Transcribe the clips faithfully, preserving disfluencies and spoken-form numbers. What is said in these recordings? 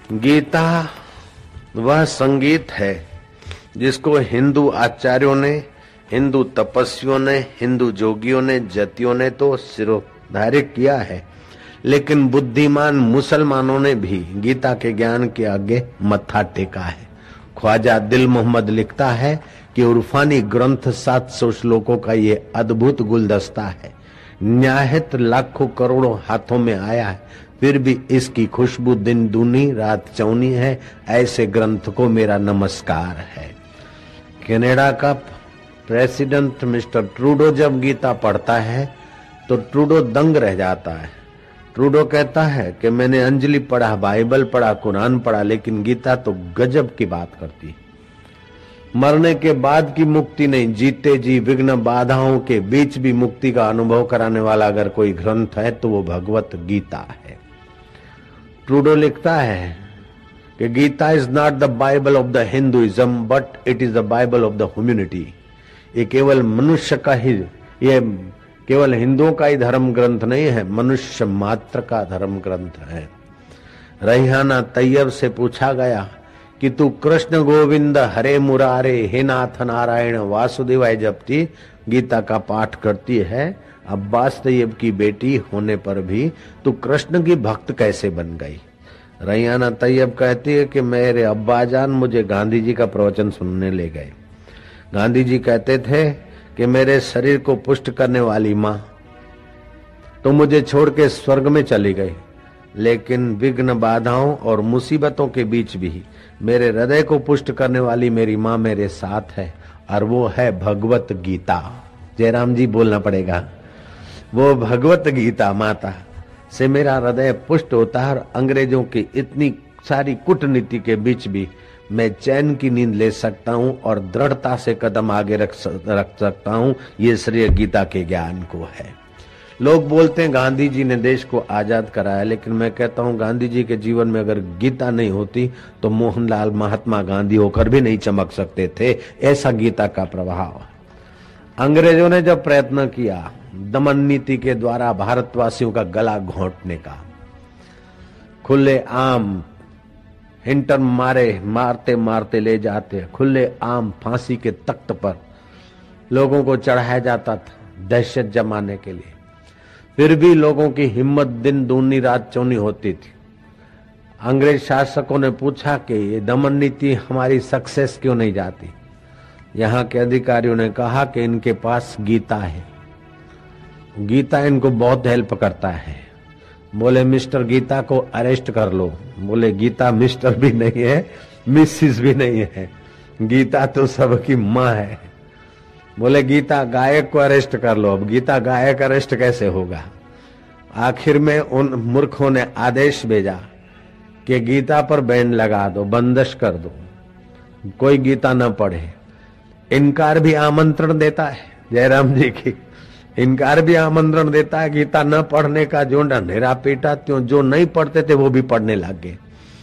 गीता वह संगीत है जिसको हिंदू आचार्यों ने, हिंदू तपस्वियों ने, हिंदू जोगियों ने, जतियों ने तो सिरोधार्य किया है, लेकिन बुद्धिमान मुसलमानों ने भी गीता के ज्ञान के आगे मत्था टेका है। ख्वाजा दिल मोहम्मद लिखता है कि उर्फानी ग्रंथ सात सौ श्लोकों का ये अद्भुत गुलदस्ता है। न्याहित लाखों करोड़ों हाथों में आया है, फिर भी इसकी खुशबू दिन दूनी रात चौनी है। ऐसे ग्रंथ को मेरा नमस्कार है। कनाडा का प्रेसिडेंट मिस्टर ट्रूडो जब गीता पढ़ता है तो ट्रूडो दंग रह जाता है। ट्रूडो कहता है कि मैंने अंजलि पढ़ा, बाइबल पढ़ा, कुरान पढ़ा, लेकिन गीता तो गजब की बात करती है। मरने के बाद की मुक्ति नहीं, जीते जी विघ्न बाधाओं के बीच भी मुक्ति का अनुभव कराने वाला अगर कोई ग्रंथ है तो वो भगवत गीता है। ट्रूडो लिखता है कि Gita is not the Bible of the Hinduism but it is the Bible of the humanity. ये केवल मनुष्य का ही, ये केवल हिंदुओं का ही धर्म ग्रंथ नहीं है, मनुष्य मात्र का धर्म ग्रंथ है। रैहाना तैयब से पूछा गया कि तू कृष्ण गोविंद हरे मुरारे हे नाथ नारायण वासुदेवाय जपती गीता का पाठ करती है, अब्बास तैयब की बेटी होने पर भी तू कृष्ण की भक्त कैसे बन गई? रैहाना तैयब कहती है कि मेरे अब्बाजान मुझे गांधी जी का प्रवचन सुनने ले गए। गांधी जी कहते थे कि मेरे शरीर को पुष्ट करने वाली माँ तो मुझे छोड़ के स्वर्ग में चली गई, लेकिन विघ्न बाधाओं और मुसीबतों के बीच भी मेरे हृदय को पुष्ट करने वाली मेरी माँ मेरे साथ है, और वो है भगवत गीता। जयराम जी बोलना पड़ेगा, वो भगवत गीता माता से मेरा हृदय पुष्ट होता है। और अंग्रेजों की इतनी सारी कूटनीति के बीच भी मैं चैन की नींद ले सकता हूँ और दृढ़ता से कदम आगे रख रख सकता हूँ। ये श्रेय गीता के ज्ञान को है। लोग बोलते हैं गांधी जी ने देश को आजाद कराया, लेकिन मैं कहता हूँ गांधी जी के जीवन में अगर गीता नहीं होती तो मोहनलाल महात्मा गांधी होकर भी नहीं चमक सकते थे। ऐसा गीता का प्रभाव। अंग्रेजों ने जब प्रयत्न किया दमन नीति के द्वारा भारतवासियों का गला घोंटने का, खुले आम हिंटर मारे मारते मारते ले जाते, खुले आम फांसी के तख्त पर लोगों को चढ़ाया जाता था दहशत जमाने के लिए, फिर भी लोगों की हिम्मत दिन दूनी रात चौनी होती थी। अंग्रेज शासकों ने पूछा कि ये दमन नीति हमारी सक्सेस क्यों नहीं जाती? यहाँ के अधिकारियों ने कहा कि इनके पास गीता है, गीता इनको बहुत हेल्प करता है। बोले मिस्टर गीता को अरेस्ट कर लो। बोले गीता मिस्टर भी नहीं है, मिसिस भी नहीं है, गीता तो सबकी माँ है। बोले गीता गायक को अरेस्ट कर लो। अब गीता गायक अरेस्ट कैसे होगा? आखिर में उन मूर्खों ने आदेश भेजा कि गीता पर बैन लगा दो, बंदिश कर दो, कोई गीता न पढ़े। इनकार भी आमंत्रण देता है जयराम जी की, इनकार भी आमंत्रण देता है गीता न पढ़ने का। जो ढंढेरा पीटा त्यों जो नहीं पढ़ते थे वो भी पढ़ने लग गए।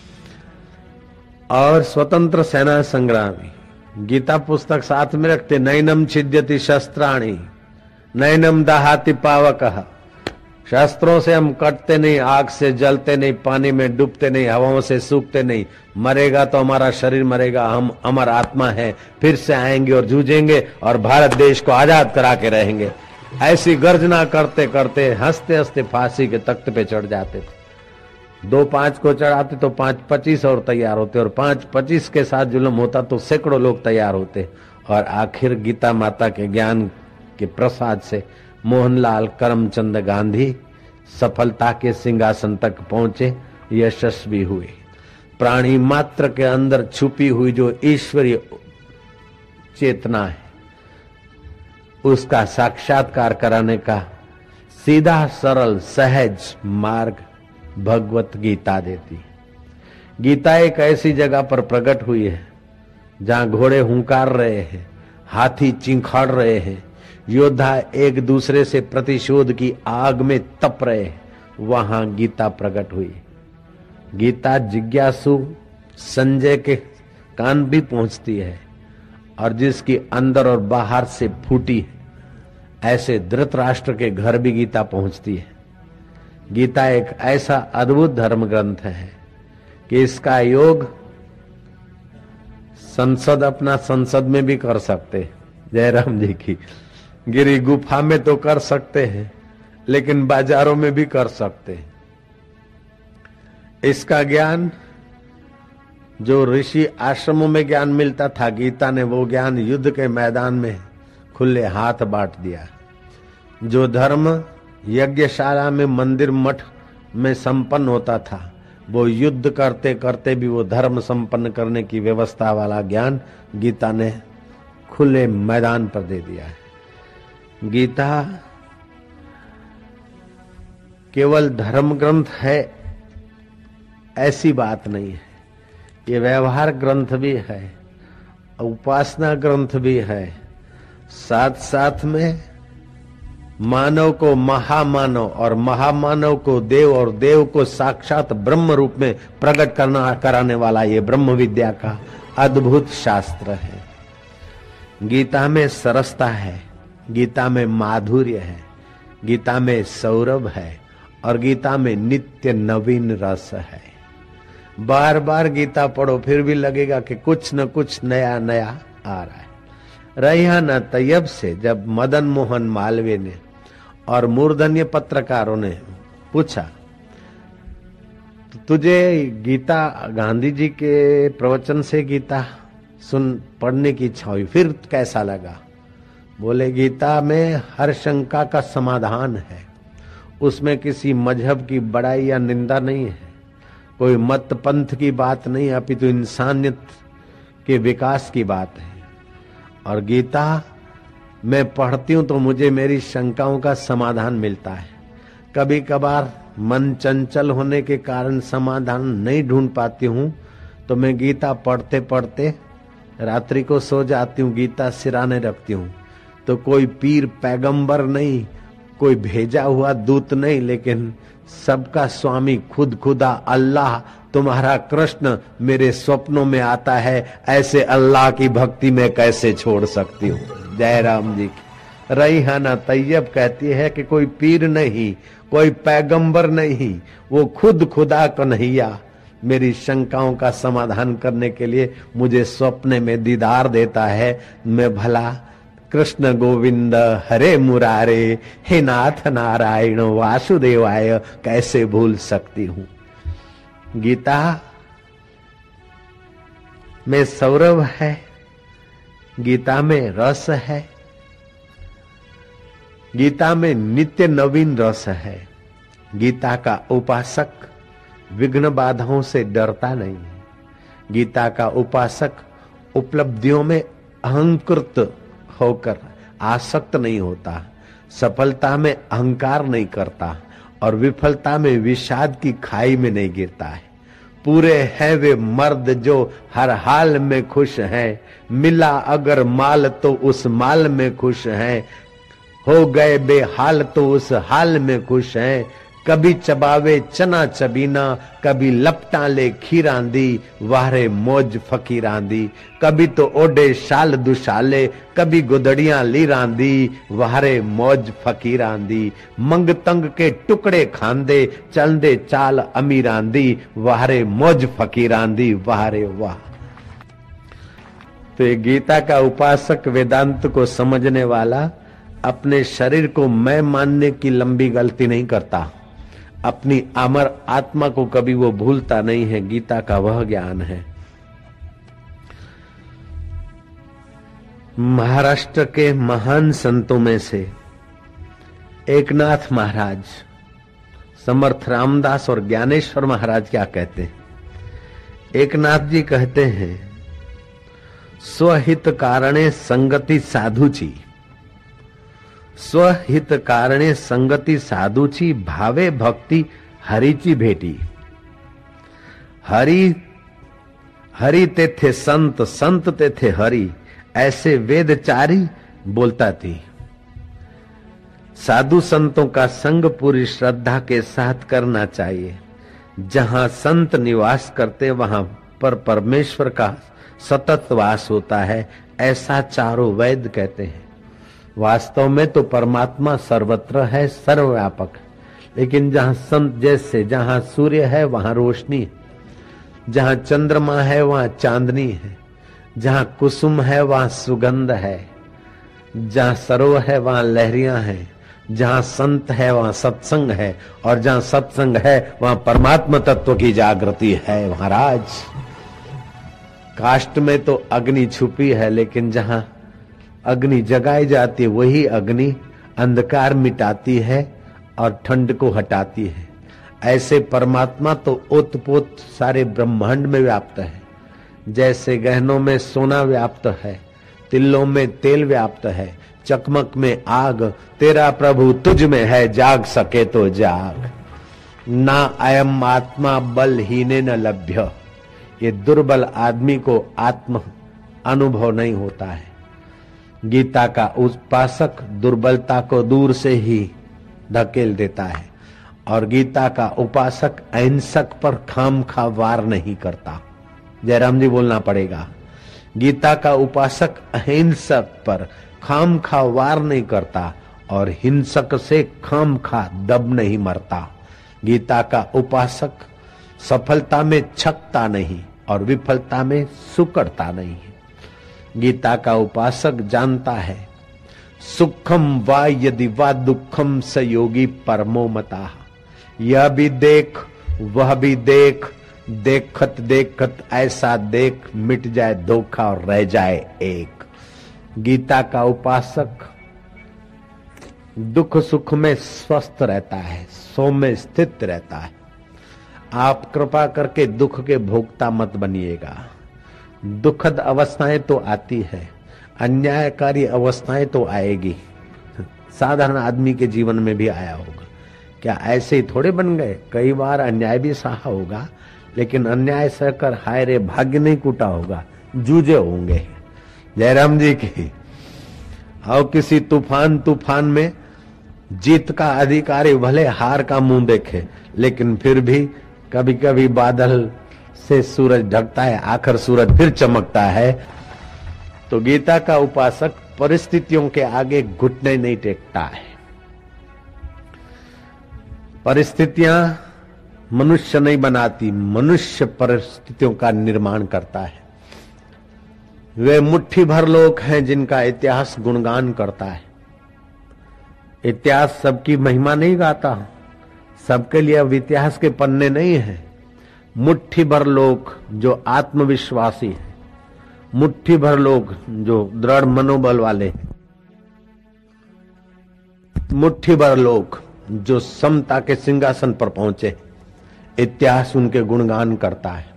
और स्वतंत्र सेना संग्रामी गीता पुस्तक साथ में रखते, नैनम छिद्यति शस्त्राणी नैनम दहाति पावकः। शस्त्रों से हम कटते नहीं, आग से जलते नहीं, पानी में डूबते नहीं, हवाओं से सूखते नहीं। मरेगा तो हमारा शरीर मरेगा, हम अमर आत्मा है, फिर से आएंगे और जूझेंगे और भारत देश को आजाद करा के रहेंगे। ऐसी गर्जना करते करते हंसते हंसते फांसी के तख्त पे चढ़ जाते थे। दो पांच को चढ़ाते तो पांच पच्चीस और तैयार होते, और पांच पच्चीस के साथ जुल्म होता तो सैकड़ों लोग तैयार होते। और आखिर गीता माता के ज्ञान के प्रसाद से मोहनलाल करमचंद गांधी सफलता के सिंहासन तक पहुंचे, यशस्वी हुए। प्राणी मात्र के अंदर छुपी हुई जो ईश्वरीय चेतना है उसका साक्षात्कार कराने का सीधा सरल सहज मार्ग भगवत गीता देती है। गीता एक ऐसी जगह पर प्रकट हुई है जहां घोड़े हुंकार रहे हैं, हाथी चिंखाड़ रहे हैं, योद्धा एक दूसरे से प्रतिशोध की आग में तप रहे हैं, वहां गीता प्रकट हुई। गीता जिज्ञासु संजय के कान भी पहुंचती है, और जिसकी अंदर और बाहर से फूटी है, ऐसे धृतराष्ट्र के घर भी गीता पहुंचती है। गीता एक ऐसा अद्भुत धर्म ग्रंथ है कि इसका योग संसद अपना संसद में भी कर सकते, जयराम जी की गिरी गुफा में तो कर सकते हैं, लेकिन बाजारों में भी कर सकते हैं। इसका ज्ञान जो ऋषि आश्रमों में ज्ञान मिलता था, गीता ने वो ज्ञान युद्ध के मैदान में खुले हाथ बांट दिया। जो धर्म यज्ञशाला में, मंदिर मठ में संपन्न होता था, वो युद्ध करते करते भी वो धर्म संपन्न करने की व्यवस्था वाला ज्ञान गीता ने खुले मैदान पर दे दिया है। गीता केवल धर्म ग्रंथ है ऐसी बात नहीं है, ये व्यवहार ग्रंथ भी है, उपासना ग्रंथ भी है, साथ साथ में मानव को महामानव और महामानव को देव और देव को साक्षात ब्रह्म रूप में प्रकट करना कराने वाला ये ब्रह्म विद्या का अद्भुत शास्त्र है। गीता में सरसता है, गीता में माधुर्य है, गीता में सौरभ है और गीता में नित्य नवीन रस है। बार बार गीता पढ़ो फिर भी लगेगा कि कुछ न कुछ नया नया आ रहा है। रैहाना तैयब से जब मदन मोहन मालवीय ने और मूर्धन्य पत्रकारों ने पूछा, तुझे गीता गांधी जी के प्रवचन से गीता सुन पढ़ने की इच्छा हुई, फिर कैसा लगा? बोले, गीता में हर शंका का समाधान है, उसमें किसी मजहब की बड़ाई या निंदा नहीं है, कोई मत पंथ की बात नहीं है, अपितु इंसानियत के विकास की बात है। और गीता मैं पढ़ती हूं तो मुझे मेरी शंकाओं का समाधान मिलता है। कभी कभार मन चंचल होने के कारण समाधान नहीं ढूंढ पाती हूं तो मैं गीता पढ़ते पढ़ते रात्रि को सो जाती हूँ, गीता सिराने रखती हूँ। तो कोई पीर पैगंबर नहीं, कोई भेजा हुआ दूत नहीं, लेकिन सबका स्वामी खुद खुदा अल्लाह तुम्हारा कृष्ण मेरे स्वप्नों में आता है। ऐसे अल्लाह की भक्ति में कैसे छोड़ सकती हूँ? जय राम जी की। रैहाना तैयब कहती है कि कोई पीर नहीं, कोई पैगंबर नहीं, वो खुद खुदा कन्हैया मेरी शंकाओं का समाधान करने के लिए मुझे स्वप्न में दीदार देता है। मैं भला कृष्ण गोविंद हरे मुरारे हे नाथ नारायण वासुदेवाय कैसे भूल सकती हूँ? गीता में सौरभ है, गीता में रस है, गीता में नित्य नवीन रस है। गीता का उपासक विघ्न बाधाओं से डरता नहीं है। गीता का उपासक उपलब्धियों में अहंकृत होकर आसक्त नहीं होता, सफलता में अहंकार नहीं करता और विफलता में विषाद की खाई में नहीं गिरता है। पूरे हैं वे मर्द जो हर हाल में खुश हैं, मिला अगर माल तो उस माल में खुश हैं, हो गए बेहाल तो उस हाल में खुश हैं। कभी चबावे चना चबीना, कभी लपटा ले खीरांदी, वारे मौज फकीरांदी। कभी तो ओडे शाल दुशाले, कभी गुदड़ियां लीरांदी, वारे मौज फकीरांदी। मंग तंग के टुकड़े खांदे, चलदे चाल अमीरांदी, वारे मौज फकीरांदी, वारे वाह। तो ये गीता का उपासक वेदांत को समझने वाला अपने शरीर को मैं मानने की लंबी गलती नहीं करता, अपनी अमर आत्मा को कभी वो भूलता नहीं है। गीता का वह ज्ञान है। महाराष्ट्र के महान संतों में से एकनाथ महाराज, समर्थ रामदास और ज्ञानेश्वर महाराज क्या कहते हैं? एकनाथ जी कहते हैं, स्वहित कारणे संगति साधुची, स्वहित कारणे संगति साधुची, भावे भक्ति हरिची भेटी। हरि हरि तेथे संत, संत तेथे हरि, ऐसे वेदचारी बोलता थी। साधु संतों का संग पूरी श्रद्धा के साथ करना चाहिए। जहां संत निवास करते वहां पर परमेश्वर का सतत वास होता है, ऐसा चारों वेद कहते हैं। वास्तव में तो परमात्मा सर्वत्र है, सर्वव्यापक, लेकिन जहां संत जैसे, जहां सूर्य है वहां रोशनी है, जहां चंद्रमा है वहां चांदनी है, जहां कुसुम है वहां सुगंध है, जहां सरोवर है वहां लहरियां हैं, जहां संत है वहां सत्संग है, और जहां सत्संग है वहां परमात्मा तत्व की जागृति है। महाराज, काष्ठ में तो अग्नि छुपी है, लेकिन जहां अग्नि जगाई जाती है वही अग्नि अंधकार मिटाती है और ठंड को हटाती है। ऐसे परमात्मा तो ओतपोत सारे ब्रह्मांड में व्याप्त है। जैसे गहनों में सोना व्याप्त है, तिल्लों में तेल व्याप्त है, चकमक में आग, तेरा प्रभु तुझ में है, जाग सके तो जाग। ना अयम आत्मा बल हीने न लभ्य, ये दुर्बल आदमी को आत्म अनुभव नहीं होता है। गीता का उपासक दुर्बलता को दूर से ही धकेल देता है, और गीता का उपासक अहिंसक पर खामखा वार नहीं करता। जयराम जी बोलना पड़ेगा, गीता का उपासक अहिंसक पर खामखा वार नहीं करता और हिंसक से खामखा दब नहीं मरता। गीता का उपासक सफलता में छकता नहीं और विफलता में सुकड़ता नहीं है। गीता का उपासक जानता है, सुखम वा यदि वा दुखम स योगी परमो मता। यह भी देख वह भी देख, देखत देखत ऐसा देख, मिट जाए धोखा और रह जाए एक। गीता का उपासक दुख सुख में स्वस्थ रहता है, सौम्य स्थित रहता है। आप कृपा करके दुख के भोक्ता मत बनिएगा। दुखद अवस्थाएं तो आती है, अन्यायकारी अवस्थाएं तो आएगी, साधारण आदमी के जीवन में भी आया होगा। क्या ऐसे ही थोड़े बन गए? कई बार अन्याय भी सहा होगा, लेकिन अन्याय सहकर हाय रे भाग्य नहीं कूटा होगा, जूझे होंगे। जयराम जी की और किसी तूफान तूफान में जीत का अधिकारी भले हार का मुंह देखे, लेकिन फिर भी कभी कभी बादल से सूरज ढकता है, आखिर सूरज फिर चमकता है। तो गीता का उपासक परिस्थितियों के आगे घुटने नहीं टेकता है। परिस्थितियां मनुष्य नहीं बनाती, मनुष्य परिस्थितियों का निर्माण करता है। वे मुट्ठी भर लोग हैं जिनका इतिहास गुणगान करता है। इतिहास सबकी महिमा नहीं गाता, सबके लिए अब इतिहास के पन्ने नहीं है। मुट्ठी भर लोग जो आत्मविश्वासी हैं, मुट्ठी भर लोग जो दृढ़ मनोबल वाले हैं, मुट्ठी भर लोग जो समता के सिंहासन पर पहुंचे, इतिहास उनके गुणगान करता है।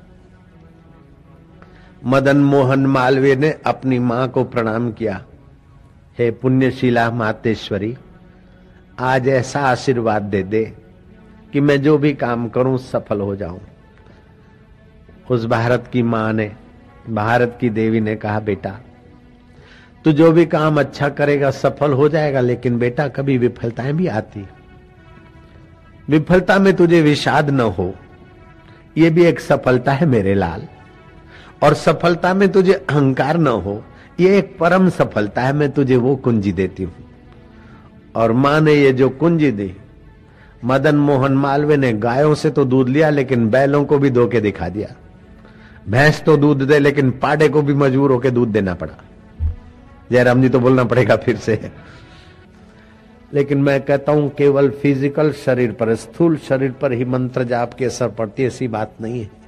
मदन मोहन मालवीय ने अपनी मां को प्रणाम किया, हे पुण्यशीला मातेश्वरी, आज ऐसा आशीर्वाद दे दे कि मैं जो भी काम करूं सफल हो जाऊं। उस भारत की मां ने, भारत की देवी ने कहा, बेटा तू जो भी काम अच्छा करेगा सफल हो जाएगा, लेकिन बेटा कभी विफलताएं भी आती। विफलता में तुझे विषाद न हो, यह भी एक सफलता है मेरे लाल। और सफलता में तुझे अहंकार न हो, यह एक परम सफलता है, मैं तुझे वो कुंजी देती हूं। और मां ने ये जो कुंजी दी, मदन मोहन मालवीय ने गायों से तो दूध लिया, लेकिन बैलों को भी धो के दिखा दिया। भैंस तो दूध दे, लेकिन पाड़े को भी मजबूर होकर दूध देना पड़ा। जयराम जी तो बोलना पड़ेगा फिर से। लेकिन मैं कहता हूं केवल फिजिकल शरीर पर, स्थूल शरीर पर ही मंत्र जाप की असर पड़ती है, ऐसी बात नहीं है।